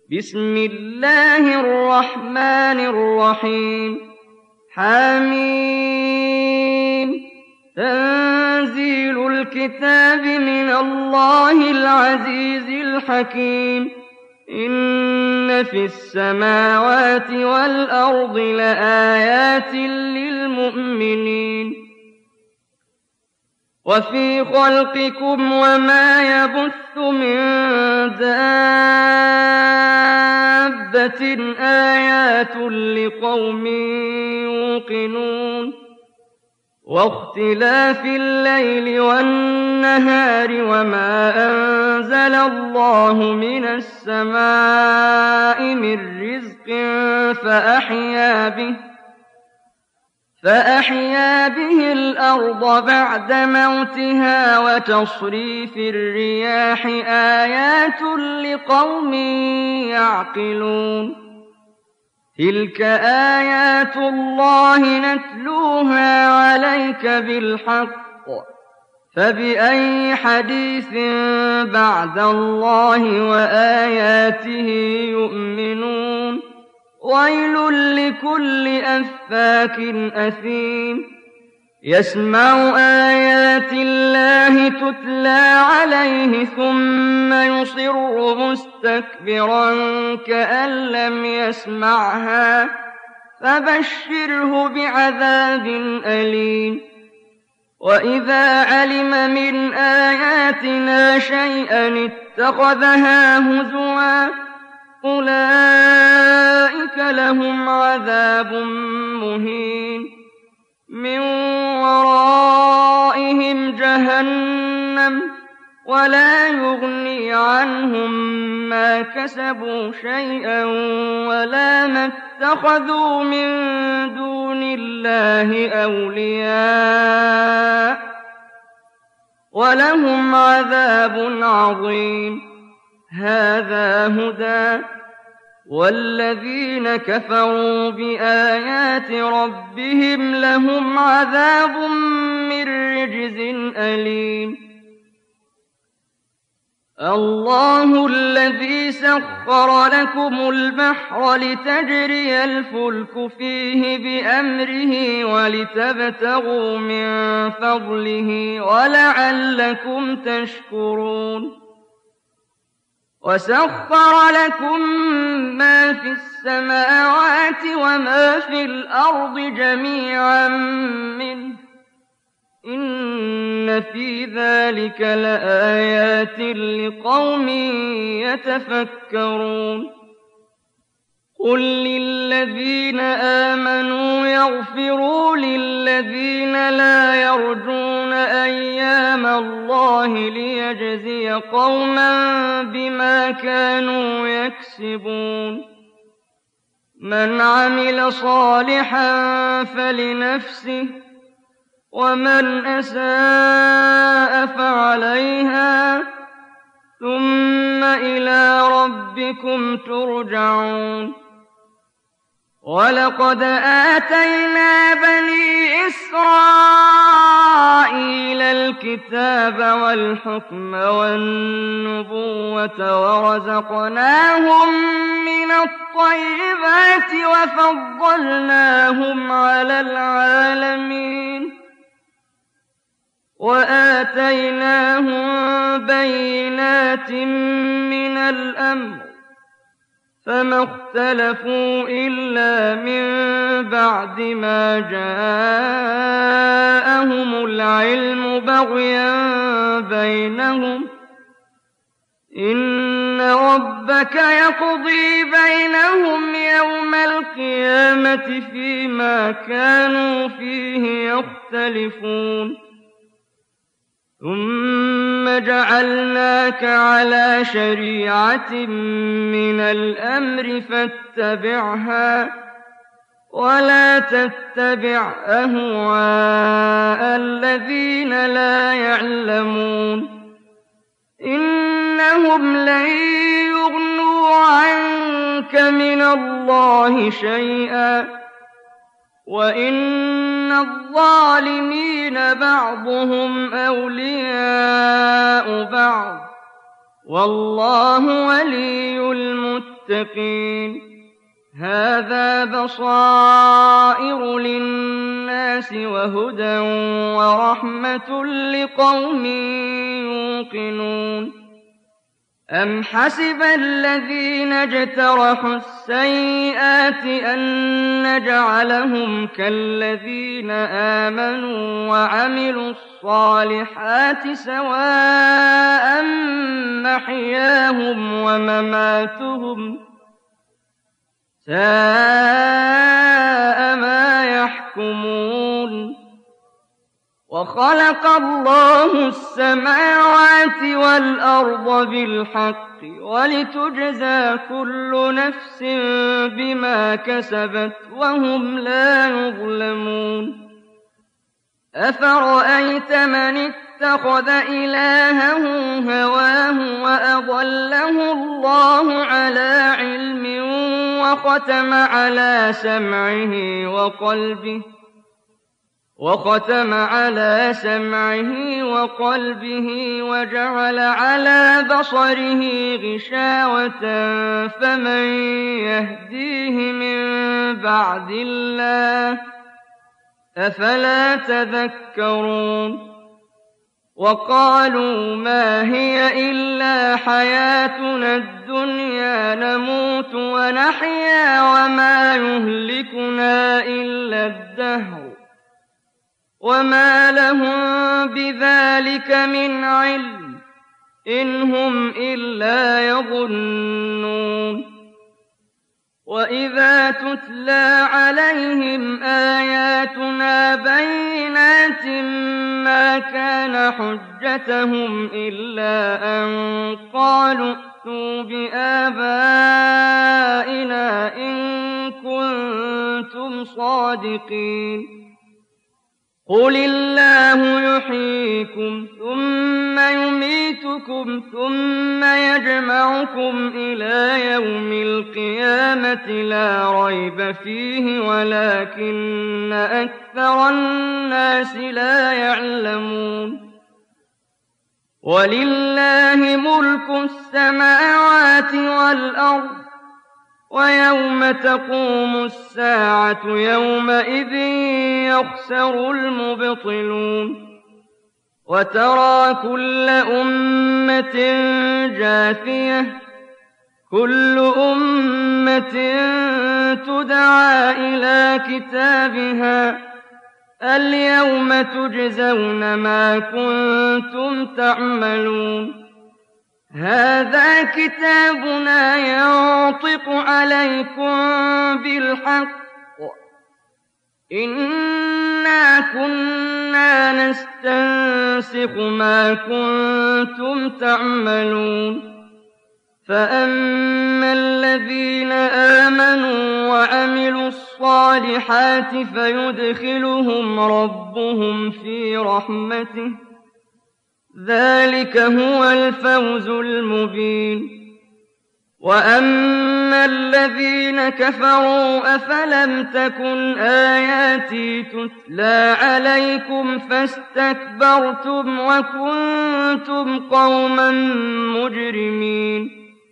بسم الله الرحمن الرحيم حميم تنزيل الكتاب من الله العزيز الحكيم إن في السماوات والأرض لآيات للمؤمنين وفي خلقكم وما يبث من دابة آيات لقوم يوقنون واختلاف الليل والنهار وما أنزل الله من السماء من رزق فأحيا به الأرض بعد موتها وتصريف الرياح آيات لقوم يعقلون تلك آيات الله نتلوها عليك بالحق فبأي حديث بعد الله وآياته يؤمنون ويل لكل أفاك أثيم يسمع آيات الله تتلى عليه ثم يصر مستكبرا كأن لم يسمعها فبشره بعذاب أليم وإذا علم من آياتنا شيئا اتخذها هزوا أولئك لهم عذاب مهين من ورائهم جهنم ولا يغني عنهم ما كسبوا شيئا ولا ما اتخذوا من دون الله أولياء ولهم عذاب عظيم هذا هدى والذين كفروا بآيات ربهم لهم عذاب من رجز أليم الله الذي سخر لكم البحر لتجري الفلك فيه بأمره ولتبتغوا من فضله ولعلكم تشكرون وسخر لكم ما في السماوات وما في الأرض جميعا منه إن في ذلك لآيات لقوم يتفكرون قل للذين آمنوا يغفروا للذين لا يرجون أيام الله ليجزي قوما بما كانوا يكسبون من عمل صالحا فلنفسه ومن أساء فعليها ثم إلى ربكم ترجعون ولقد آتينا بني إسرائيل الكتاب والحكم والنبوة ورزقناهم من الطيبات وفضلناهم على العالمين وآتيناهم بينات من الأمر فما اختلفوا إلا من بعد ما جاءهم العلم بغيا بينهم إن ربك يقضي بينهم يوم القيامة فيما كانوا فيه يختلفون ثم جعلناك على شريعة من الأمر فاتبعها ولا تتبع أهواء الذين لا يعلمون إنهم لن يغنوا عنك من الله شيئا وإن الظالمين بعضهم أولياء بعض والله ولي المتقين للمتقين هذا بصائر للناس وهدى ورحمة لقوم يوقنون أم حسب الذين اجترحوا السيئات أن نجعلهم كالذين آمنوا وعملوا الصالحات سواء محياهم ومماتهم ساء ما يحكمون وخلق الله السماوات والأرض بالحق ولتجزى كل نفس بما كسبت وهم لا يظلمون أفرأيت من اتخذ إلهه هواه وأضله الله على علم وختم على سمعه وقلبه وجعل على بصره غشاوة فمن يهديه من بعد الله أفلا تذكرون وقالوا ما هي إلا حياتنا الدنيا نموت ونحيا وما يهلكنا إلا الدهر وما لهم بذلك من علم إن هم إلا يظنون وإذا تتلى عليهم آياتنا بينات ما كان حجتهم إلا أن قالوا ائتوا بآبائنا إن كنتم صادقين قل الله يحييكم ثم يميتكم ثم يجمعكم إلى يوم القيامة لا ريب فيه ولكن أكثر الناس لا يعلمون ولله ملك السماوات والأرض ويوم تقوم الساعة يومئذ يخسر المبطلون وترى كل أمة جاثية كل أمة تدعى إلى كتابها اليوم تجزون ما كنتم تعملون هذا كتابنا ينطق عليكم بالحق إنا كنا نستنسخ ما كنتم تعملون فأما الذين آمنوا وعملوا الصالحات فيدخلهم ربهم في رحمته ذلك هو الفوز المبين وأما الذين كفروا أفلم تكن آياتي تتلى عليكم فاستكبرتم وكنتم قوما مجرمين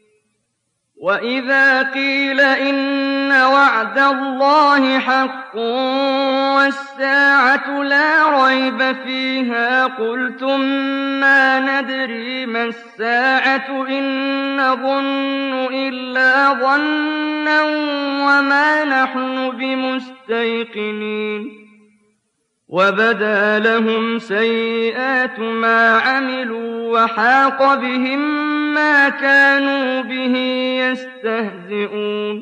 وإذا قيل إن وعد الله حق والساعة لا ريب فيها قلتم ما ندري ما الساعة إن نظن إلا ظنا وما نحن بمستيقنين وبدا لهم سيئات ما عملوا وحاق بهم ما كانوا به يستهزئون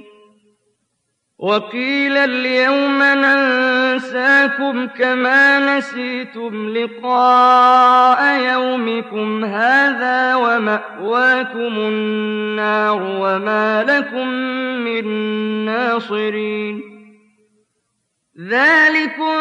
وقيل اليوم ننساكم كما نسيتم لقاء يومكم هذا ومأواكم النار وما لكم من ناصرين ذلكم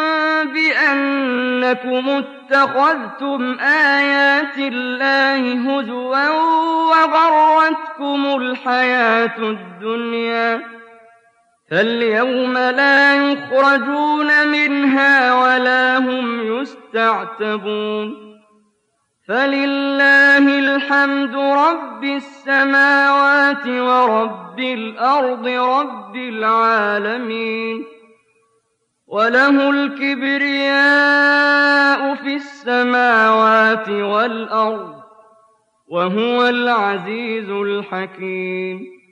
بأنكم اتخذتم آيات الله هزوا وغرتكم الحياة الدنيا فاليوم لا يخرجون منها ولا هم يستعتبون فلله الحمد رب السماوات ورب الأرض رب العالمين. وله الكبرياء في السماوات والأرض وهو العزيز الحكيم.